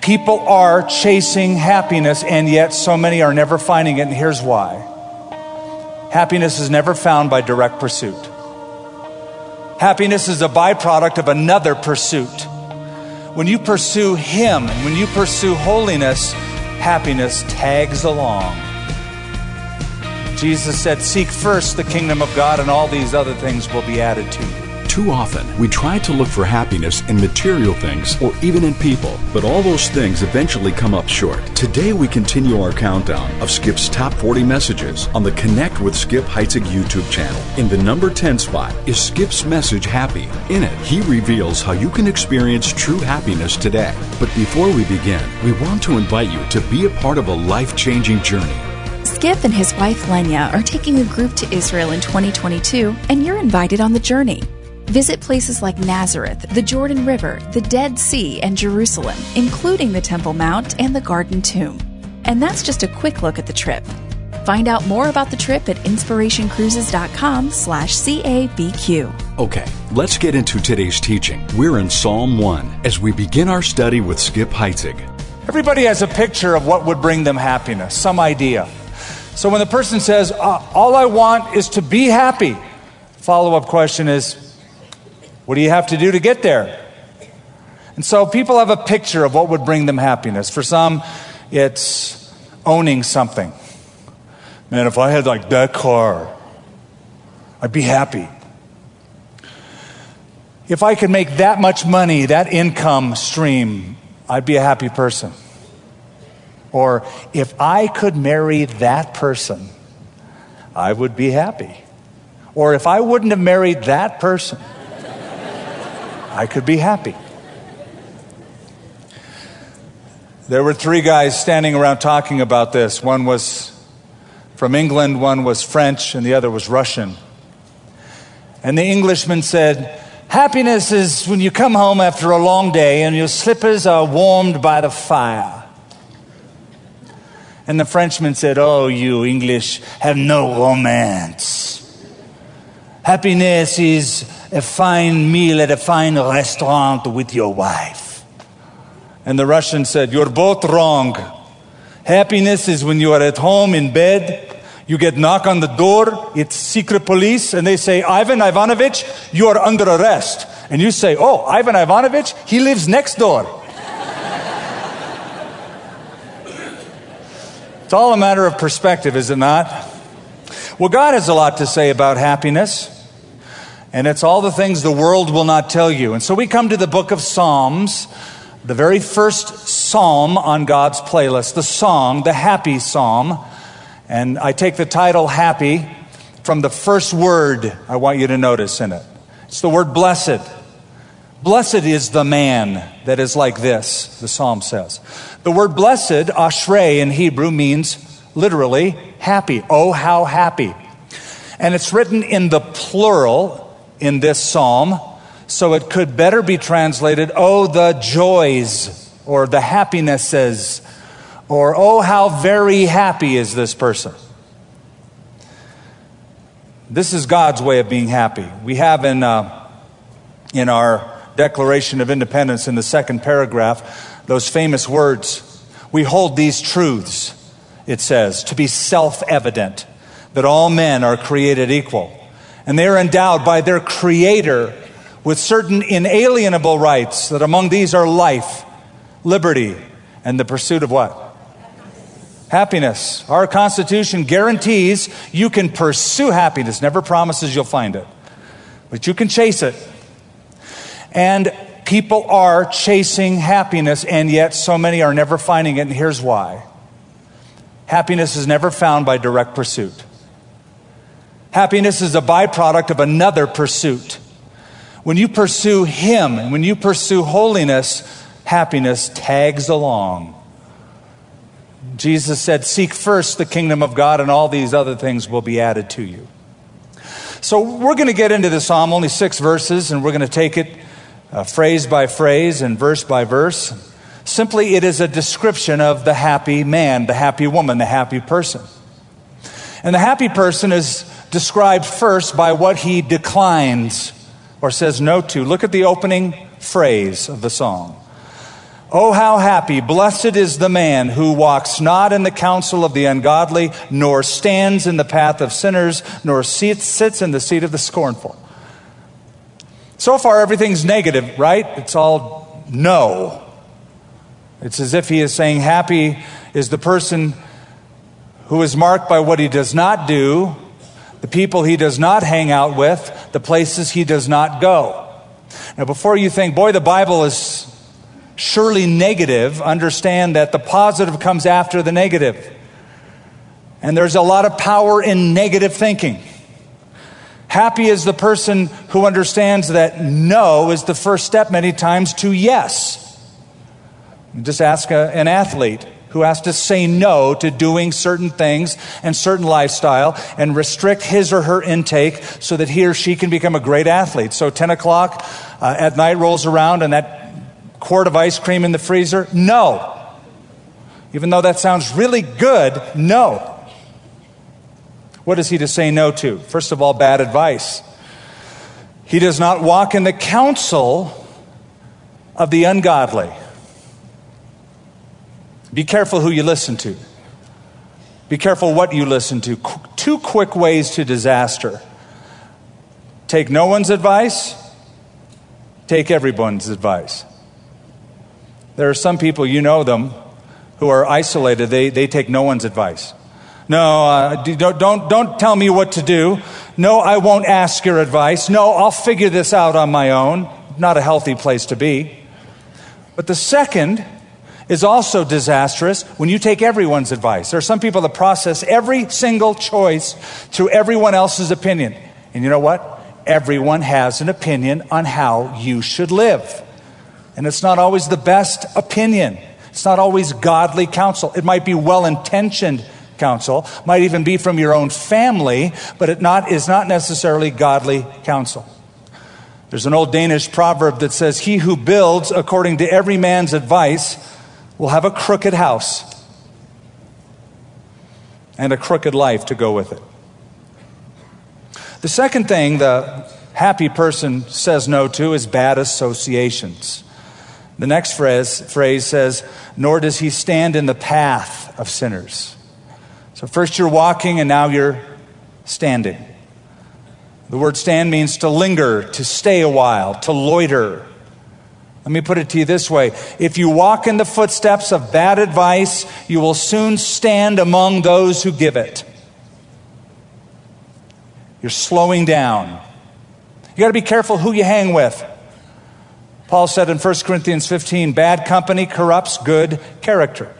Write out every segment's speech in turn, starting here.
people are chasing happiness, and yet so many are never finding it, and here's why. Happiness is never found by direct pursuit. Happiness is a byproduct of another pursuit. When you pursue Him, and when you pursue holiness, happiness tags along. Jesus said, seek first the kingdom of God, and all these other things will be added to you. Too often, we try to look for happiness in material things or even in people, but all those things eventually come up short. Today, we continue our countdown of Skip's top 40 messages on the Connect with Skip Heitzig YouTube channel. In the number 10 spot is Skip's message, Happy. In it, he reveals how you can experience true happiness today. But before we begin, we want to invite you to be a part of a life-changing journey. Skip and his wife Lenya are taking a group to Israel in 2022, and you're invited on the journey. Visit places like Nazareth, the Jordan River, the Dead Sea, and Jerusalem, including the Temple Mount and the Garden Tomb. And that's just a quick look at the trip. Find out more about the trip at inspirationcruises.com/CABQ. Okay, let's get into today's teaching. We're in Psalm 1 as we begin our study with Skip Heitzig. Everybody has a picture of what would bring them happiness, some idea. So when the person says, all I want is to be happy, follow-up question is, what do you have to do to get there? And so people have a picture of what would bring them happiness. For some, it's owning something. Man, if I had like that car, I'd be happy. If I could make that much money, that income stream, I'd be a happy person. Or if I could marry that person, I would be happy. Or if I wouldn't have married that person, I could be happy. There were 3 guys standing around talking about this. One was from England, one was French, and the other was Russian. And the Englishman said, happiness is when you come home after a long day and your slippers are warmed by the fire. And the Frenchman said, oh, you English have no romance. Happiness is a fine meal at a fine restaurant with your wife. And the Russian said, you're both wrong. Happiness is when you are at home in bed, you get knock on the door, it's secret police, and they say, Ivan Ivanovich, you are under arrest. And you say, oh, Ivan Ivanovich, he lives next door. It's all a matter of perspective, is it not? Well, God has a lot to say about happiness. And it's all the things the world will not tell you. And so we come to the book of Psalms, the very first psalm on God's playlist, the song, the happy psalm. And I take the title happy from the first word I want you to notice in it. It's the word blessed. Blessed is the man that is like this, the psalm says. The word blessed, ashrei in Hebrew, means literally happy. Oh, how happy. And it's written in the plural in this psalm, so it could better be translated, oh, the joys, or the happinesses, or oh, how very happy is this person. This is God's way of being happy. We have in our Declaration of Independence, in the second paragraph, those famous words, we hold these truths, it says, to be self-evident, that all men are created equal. And they are endowed by their Creator with certain inalienable rights, that among these are life, liberty, and the pursuit of what? Happiness. Our Constitution guarantees you can pursue happiness, never promises you'll find it, but you can chase it. And people are chasing happiness, and yet so many are never finding it, and here's why. Happiness is never found by direct pursuit. Happiness is a byproduct of another pursuit. When you pursue Him, and when you pursue holiness, happiness tags along. Jesus said, seek first the kingdom of God, and all these other things will be added to you. So we're going to get into the psalm, only 6 verses, and we're going to take it phrase by phrase and verse by verse. Simply, it is a description of the happy man, the happy woman, the happy person. And the happy person is described first by what he declines or says no to. Look at the opening phrase of the song. Oh, how happy, blessed is the man who walks not in the counsel of the ungodly, nor stands in the path of sinners, nor sits in the seat of the scornful. So far, everything's negative, right? It's all no. It's as if he is saying, happy is the person who is marked by what he does not do, the people he does not hang out with, the places he does not go. Now, before you think, boy, the Bible is surely negative, understand that the positive comes after the negative. And there's a lot of power in negative thinking. Happy is the person who understands that no is the first step many times to yes. Just ask an athlete who has to say no to doing certain things and certain lifestyle and restrict his or her intake so that he or she can become a great athlete. So 10 o'clock at night rolls around and that quart of ice cream in the freezer? No. Even though that sounds really good, no. What is he to say no to? First of all, bad advice. He does not walk in the counsel of the ungodly. Be careful who you listen to. Be careful what you listen to. Two quick ways to disaster. Take no one's advice. Take everyone's advice. There are some people, you know them, who are isolated. They take no one's advice. No, don't tell me what to do. No, I won't ask your advice. No, I'll figure this out on my own. Not a healthy place to be. But the second is also disastrous when you take everyone's advice. There are some people that process every single choice through everyone else's opinion. And you know what? Everyone has an opinion on how you should live. And it's not always the best opinion. It's not always godly counsel. It might be well-intentioned counsel, might even be from your own family, but it is not necessarily godly counsel. There's an old Danish proverb that says, he who builds according to every man's advice will have a crooked house and a crooked life to go with it. The second thing the happy person says no to is bad associations. The next phrase says, nor does he stand in the path of sinners. So first you're walking and now you're standing. The word stand means to linger, to stay a while, to loiter. Let me put it to you this way. If you walk in the footsteps of bad advice, you will soon stand among those who give it. You're slowing down. You got to be careful who you hang with. Paul said in 1 Corinthians 15, bad company corrupts good character.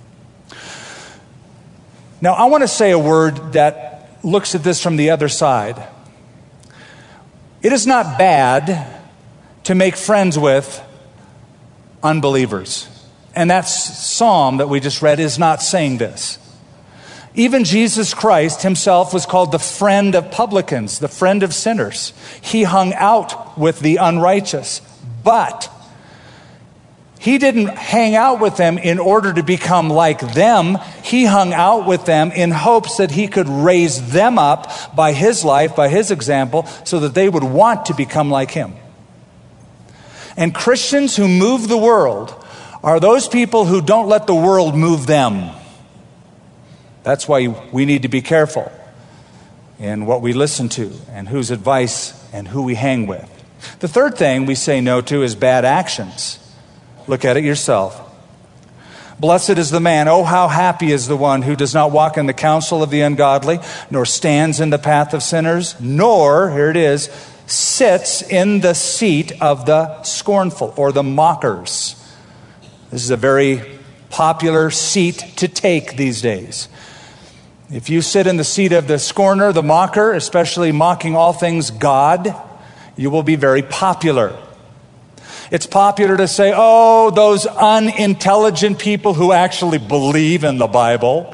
Now, I want to say a word that looks at this from the other side. It is not bad to make friends with unbelievers. And that psalm that we just read is not saying this. Even Jesus Christ himself was called the friend of publicans, the friend of sinners. He hung out with the unrighteous. But he didn't hang out with them in order to become like them. He hung out with them in hopes that he could raise them up by his life, by his example, so that they would want to become like him. And Christians who move the world are those people who don't let the world move them. That's why we need to be careful in what we listen to and whose advice and who we hang with. The third thing we say no to is bad actions. Look at it yourself. Blessed is the man, oh how happy is the one who does not walk in the counsel of the ungodly, nor stands in the path of sinners, nor, here it is, sits in the seat of the scornful or the mockers. This is a very popular seat to take these days. If you sit in the seat of the scorner, the mocker, especially mocking all things God, you will be very popular. It's popular to say, oh, those unintelligent people who actually believe in the Bible.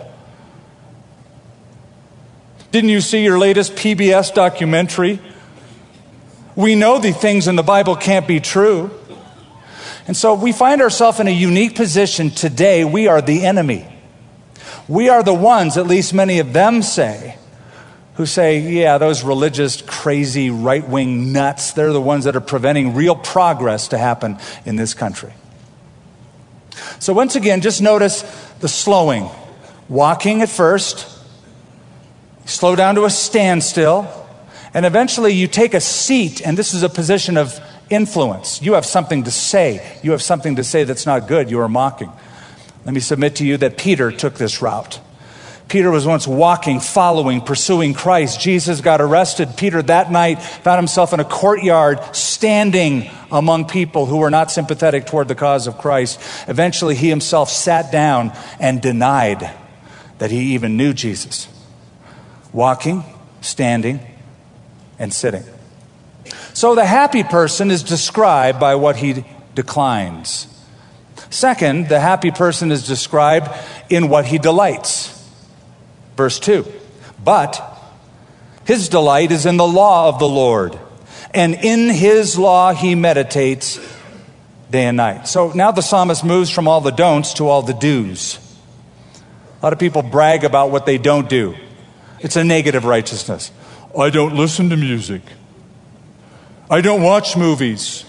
Didn't you see your latest PBS documentary? We know the things in the Bible can't be true. And so we find ourselves in a unique position today. We are the enemy. We are the ones, at least many of them say, who say, yeah, those religious, crazy, right-wing nuts, they're the ones that are preventing real progress to happen in this country. So once again, just notice the slowing. Walking at first, slow down to a standstill, and eventually you take a seat, and this is a position of influence. You have something to say. You have something to say that's not good. You are mocking. Let me submit to you that Peter took this route. Peter was once walking, following, pursuing Christ. Jesus got arrested. Peter that night found himself in a courtyard, standing among people who were not sympathetic toward the cause of Christ. Eventually, he himself sat down and denied that he even knew Jesus. Walking, standing, and sitting. So the happy person is described by what he declines. Second, the happy person is described in what he delights. Verse 2, but his delight is in the law of the Lord, and in his law he meditates day and night. So now the psalmist moves from all the don'ts to all the do's. A lot of people brag about what they don't do. It's a negative righteousness. I don't listen to music. I don't watch movies.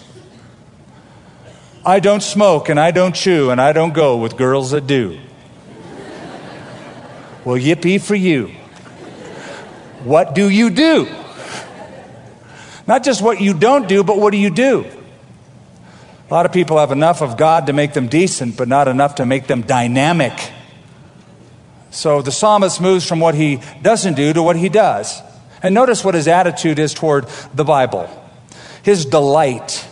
I don't smoke, and I don't chew, and I don't go with girls that do. Well, yippee for you. What do you do? Not just what you don't do, but what do you do? A lot of people have enough of God to make them decent, but not enough to make them dynamic. So the psalmist moves from what he doesn't do to what he does. And notice what his attitude is toward the Bible. His delight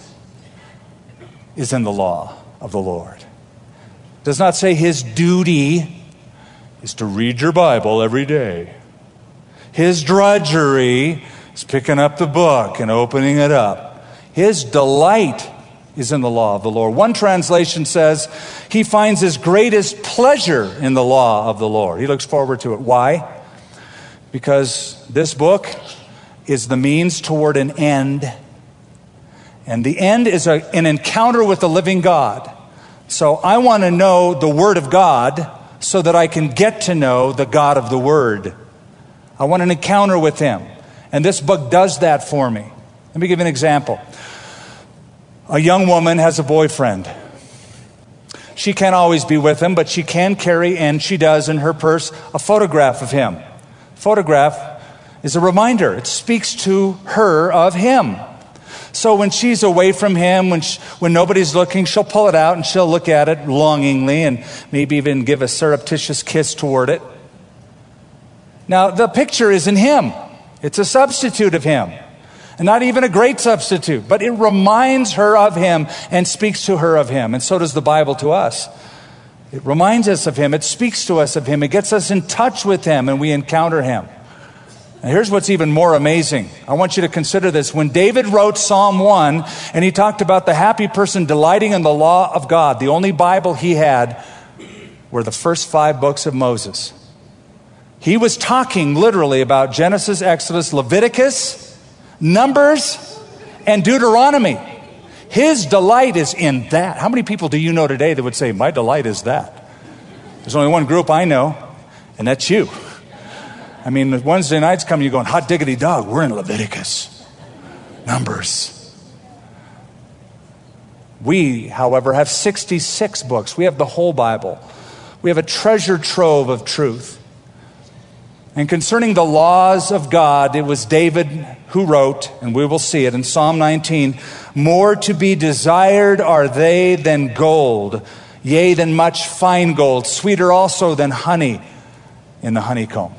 is in the law of the Lord. It does not say his duty is to read your Bible every day. His drudgery is picking up the book and opening it up. His delight is in the law of the Lord. One translation says he finds his greatest pleasure in the law of the Lord. He looks forward to it. Why? Because this book is the means toward an end. And the end is an encounter with the living God. So I want to know the Word of God so that I can get to know the God of the Word. I want an encounter with Him. And this book does that for me. Let me give you an example. A young woman has a boyfriend. She can't always be with him, but she can carry, and she does in her purse, a photograph of him. Photograph is a reminder. It speaks to her of him. So when she's away from him, when nobody's looking, she'll pull it out and she'll look at it longingly and maybe even give a surreptitious kiss toward it. Now, the picture isn't him. It's a substitute of him. And not even a great substitute, but it reminds her of him and speaks to her of him. And so does the Bible to us. It reminds us of him. It speaks to us of him. It gets us in touch with him and we encounter him. And here's what's even more amazing. I want you to consider this. When David wrote Psalm 1 and he talked about the happy person delighting in the law of God, the only Bible he had were the first 5 books of Moses. He was talking literally about Genesis, Exodus, Leviticus, Numbers, and Deuteronomy. His delight is in that. How many people do you know today that would say, my delight is that? There's only one group I know, and that's you. I mean, Wednesday nights come, you're going, hot diggity dog, we're in Leviticus, Numbers. We, however, have 66 books. We have the whole Bible. We have a treasure trove of truth. And concerning the laws of God, it was David who wrote, and we will see it in Psalm 19, more to be desired are they than gold, yea, than much fine gold, sweeter also than honey in the honeycomb.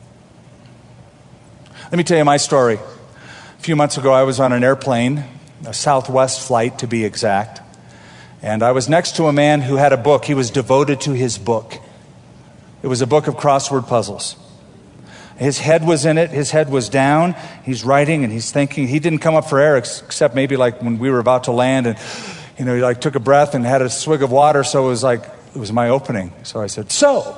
Let me tell you my story. A few months ago, I was on an airplane, a Southwest flight to be exact, and I was next to a man who had a book. He was devoted to his book. It was a book of crossword puzzles. His head was in it. His head was down. He's writing and he's thinking. He didn't come up for air except maybe like when we were about to land, and he like took a breath and had a swig of water. So it was my opening. So I said, "So,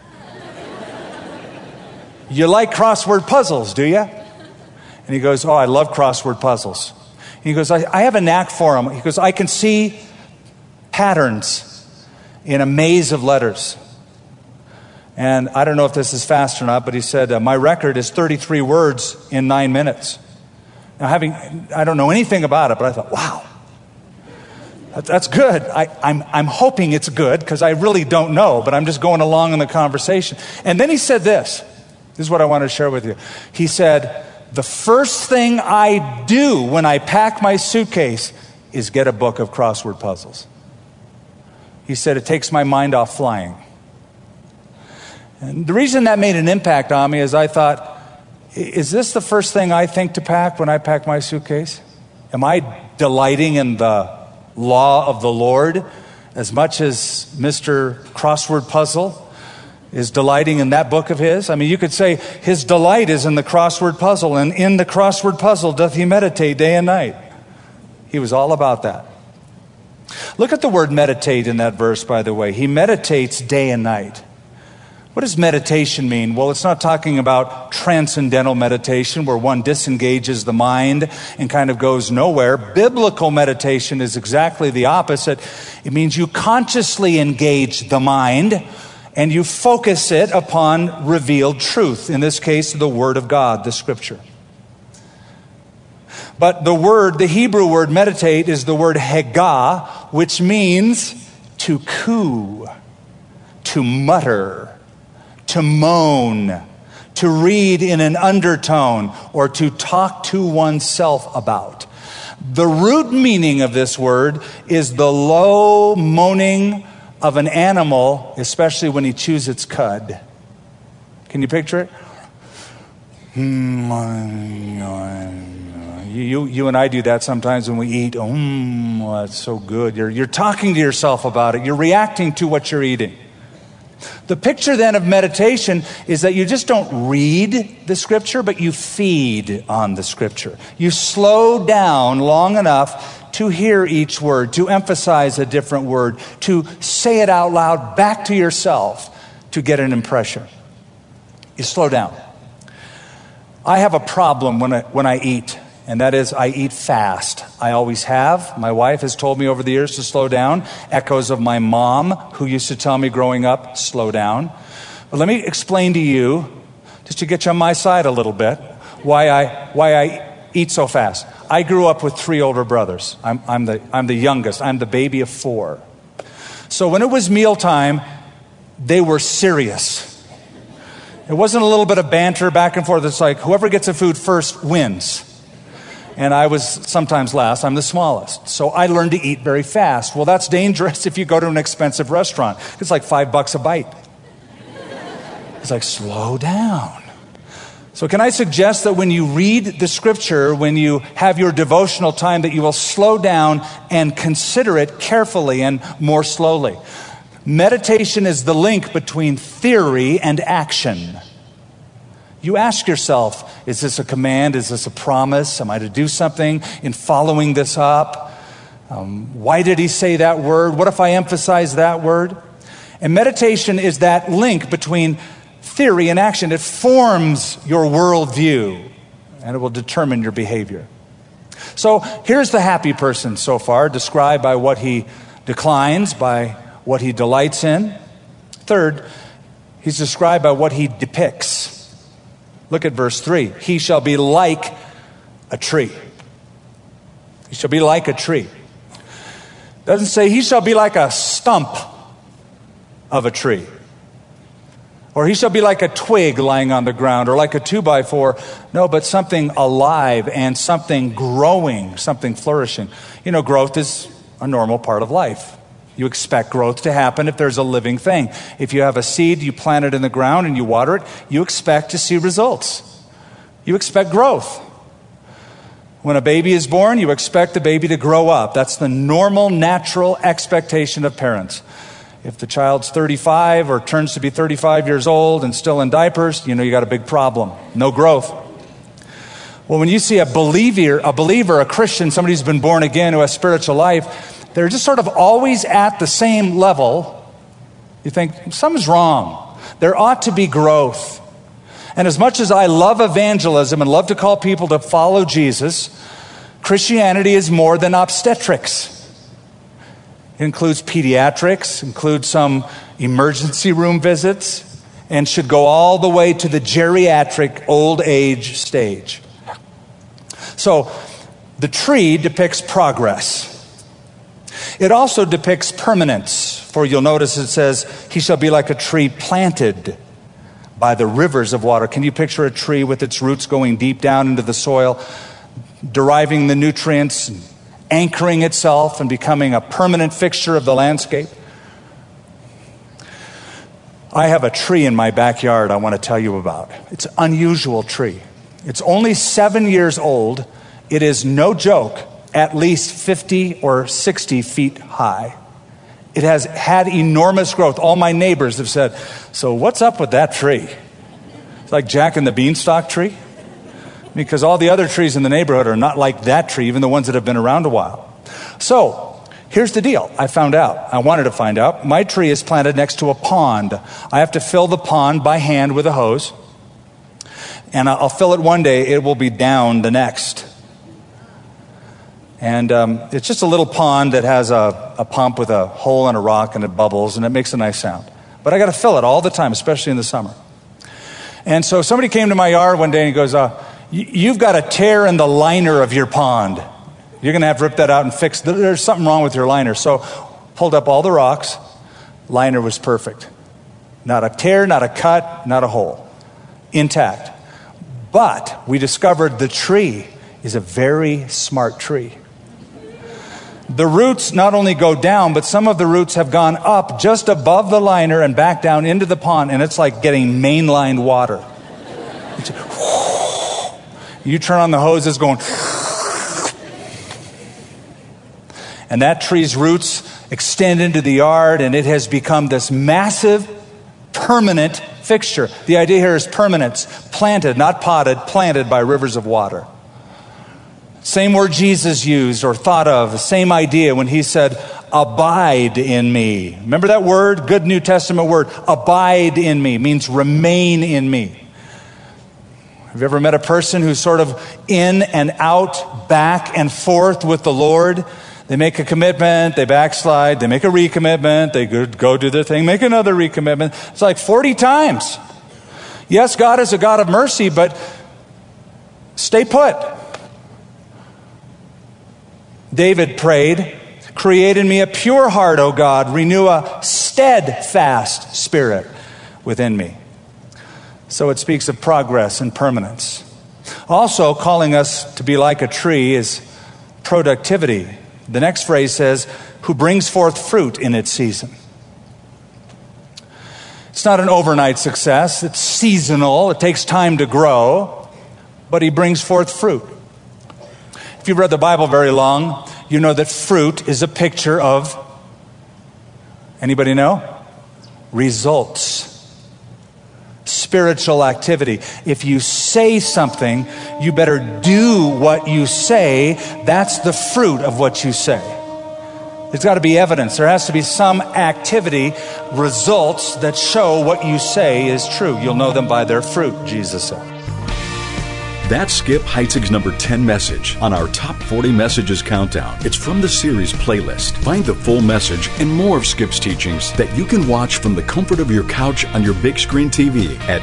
you like crossword puzzles, do you?" And he goes, "Oh, I love crossword puzzles." And he goes, I have a knack for them. He goes, "I can see patterns in a maze of letters." And I don't know if this is fast or not, but he said, my record is 33 words in 9 minutes. Now, I don't know anything about it, but I thought, wow. That's good. I'm hoping it's good because I really don't know, but I'm just going along in the conversation. And then he said this. This is what I want to share with you. He said, the first thing I do when I pack my suitcase is get a book of crossword puzzles. He said, it takes my mind off flying. And the reason that made an impact on me is I thought, is this the first thing I think to pack when I pack my suitcase? Am I delighting in the law of the Lord as much as Mr. Crossword Puzzle is delighting in that book of his? I mean, you could say his delight is in the crossword puzzle, and in the crossword puzzle doth he meditate day and night. He was all about that. Look at the word meditate in that verse, by the way. He meditates day and night. What does meditation mean? Well, it's not talking about transcendental meditation where one disengages the mind and kind of goes nowhere. Biblical meditation is exactly the opposite. It means you consciously engage the mind and you focus it upon revealed truth. In this case, the Word of God, the Scripture. But the Hebrew word meditate is the word hegah, which means to coo, to mutter, to moan, to read in an undertone, or to talk to oneself about. The root meaning of this word is the low moaning of an animal, especially when he chews its cud. Can you picture it? You and I do that sometimes when we eat. That's so good. You're talking to yourself about it. You're reacting to what you're eating. The picture then of meditation is that you just don't read the Scripture, but you feed on the Scripture. You slow down long enough to hear each word, to emphasize a different word, to say it out loud back to yourself to get an impression. You slow down. I have a problem when I eat, and that is I eat fast. I always have. My wife has told me over the years to slow down. Echoes of my mom, who used to tell me growing up, slow down. But let me explain to you, just to get you on my side a little bit, why I eat so fast. I grew up with 3 older brothers. I'm the youngest. I'm the baby of 4. So when it was mealtime, they were serious. It wasn't a little bit of banter back and forth. It's like whoever gets the food first wins. And I was sometimes last. I'm the smallest. So I learned to eat very fast. Well, that's dangerous if you go to an expensive restaurant. It's like $5 a bite. It's like, slow down. So can I suggest that when you read the Scripture, when you have your devotional time, that you will slow down and consider it carefully and more slowly? Meditation is the link between theory and action. You ask yourself, is this a command? Is this a promise? Am I to do something in following this up? Why did he say that word? What if I emphasize that word? And meditation is that link between theory and action. It forms your worldview, and it will determine your behavior. So here's the happy person so far, described by what he declines, by what he delights in. Third, he's described by what he depicts. Look at verse 3. He shall be like a tree. He shall be like a tree. Doesn't say he shall be like a stump of a tree. Or he shall be like a twig lying on the ground, or like a 2x4. No, but something alive and something growing, something flourishing. You know, growth is a normal part of life. You expect growth to happen if there's a living thing. If you have a seed, you plant it in the ground and you water it, you expect to see results. You expect growth. When a baby is born, you expect the baby to grow up. That's the normal, natural expectation of parents. If the child's 35 or turns to be 35 years old and still in diapers, you know you got a big problem. No growth. Well, when you see a believer, a Christian, somebody who's been born again, who has spiritual life, they're just sort of always at the same level. You think, something's wrong. There ought to be growth. And as much as I love evangelism and love to call people to follow Jesus, Christianity is more than obstetrics. It includes pediatrics, includes some emergency room visits, and should go all the way to the geriatric old age stage. So, the tree depicts progress. It also depicts permanence, for you'll notice it says, he shall be like a tree planted by the rivers of water. Can you picture a tree with its roots going deep down into the soil, deriving the nutrients, anchoring itself and becoming a permanent fixture of the landscape? I have a tree in my backyard I want to tell you about. It's an unusual tree. It's only 7 years old. It is, no joke, at least 50 or 60 feet high. It has had enormous growth. All my neighbors have said, so what's up with that tree? It's like Jack and the Beanstalk tree. Because all the other trees in the neighborhood are not like that tree, even the ones that have been around a while. So, here's the deal. I wanted to find out. My tree is planted next to a pond. I have to fill the pond by hand with a hose. And I'll fill it one day. It will be down the next. And it's just a little pond that has a pump with a hole and a rock, and it bubbles, and it makes a nice sound. But I got to fill it all the time, especially in the summer. And so somebody came to my yard one day and he goes, you've got a tear in the liner of your pond. You're going to have to rip that out and fix it. There's something wrong with your liner. So pulled up all the rocks. Liner was perfect. Not a tear, not a cut, not a hole. Intact. But we discovered the tree is a very smart tree. The roots not only go down, but some of the roots have gone up just above the liner and back down into the pond, and it's like getting mainlined water. You turn on the hose, it's going... And that tree's roots extend into the yard, and it has become this massive, permanent fixture. The idea here is permanence. Planted, not potted, planted by rivers of water. Same word Jesus used or thought of, the same idea when he said, abide in me. Remember that word? Good New Testament word. Abide in me means remain in me. Have you ever met a person who's sort of in and out, back and forth with the Lord? They make a commitment, they backslide, they make a recommitment, they go do their thing, make another recommitment. It's like 40 times. Yes, God is a God of mercy, but stay put. David prayed, create in me a pure heart, O God, renew a steadfast spirit within me. So it speaks of progress and permanence. Also, calling us to be like a tree is productivity. The next phrase says, who brings forth fruit in its season. It's not an overnight success. It's seasonal. It takes time to grow, but he brings forth fruit. If you've read the Bible very long, you know that fruit is a picture of, anybody know? Results. Spiritual activity. If you say something, you better do what you say. That's the fruit of what you say. There's got to be evidence. There has to be some activity, results that show what you say is true. You'll know them by their fruit, Jesus said. That's Skip Heitzig's number 10 message on our Top 40 Messages Countdown. It's from the series playlist. Find the full message and more of Skip's teachings that you can watch from the comfort of your couch on your big screen TV at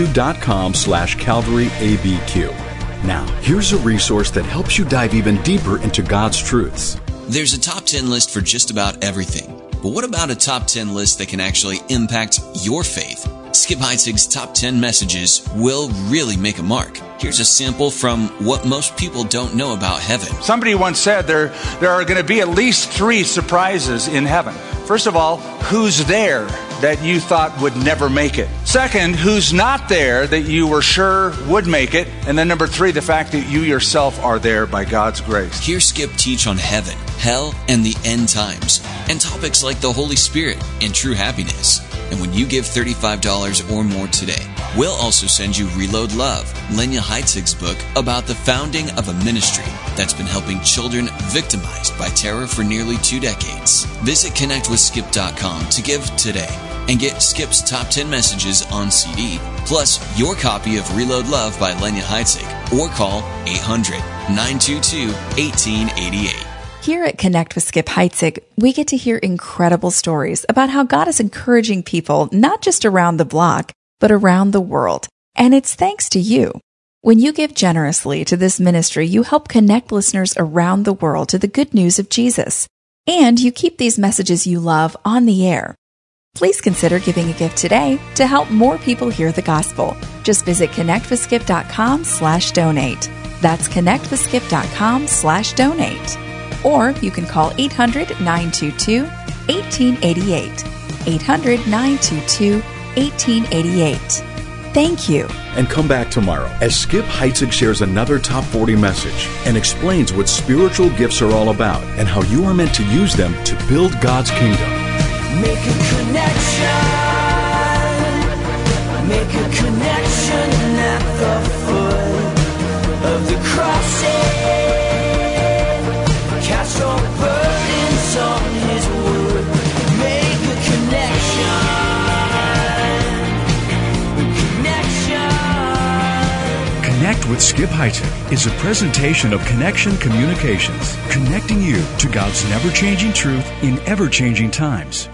youtube.com/CalvaryABQ. Now, here's a resource that helps you dive even deeper into God's truths. There's a top 10 list for just about everything. But what about a top 10 list that can actually impact your faith? Skip Heitzig's top 10 messages will really make a mark. Here's a sample from what most people don't know about heaven. Somebody once said there are going to be at least 3 surprises in heaven. First of all, who's there that you thought would never make it? Second, who's not there that you were sure would make it? And then number 3, the fact that you yourself are there by God's grace. Hear Skip teach on heaven, hell, and the end times, and topics like the Holy Spirit and true happiness. And when you give $35 or more today, we'll also send you Reload Love, Lenya Heitzig's book about the founding of a ministry that's been helping children victimized by terror for nearly 2 decades. Visit connectwithskip.com to give today and get Skip's top 10 messages on CD, plus your copy of Reload Love by Lenya Heitzig, or call 800-922-1888. Here at Connect with Skip Heitzig, we get to hear incredible stories about how God is encouraging people not just around the block, but around the world. And it's thanks to you. When you give generously to this ministry, you help connect listeners around the world to the good news of Jesus. And you keep these messages you love on the air. Please consider giving a gift today to help more people hear the gospel. Just visit connectwithskip.com/donate. That's connectwithskip.com/donate. Or you can call 800-922-1888. 800-922-1888. Thank you. And come back tomorrow as Skip Heitzig shares another Top 40 message and explains what spiritual gifts are all about and how you are meant to use them to build God's kingdom. Make a connection. Make a connection at the foot of the cross. Cast your burdens on His wood. Make a connection. Connect with Skip Heitzig is a presentation of Connection Communications, connecting you to God's never-changing truth in ever-changing times.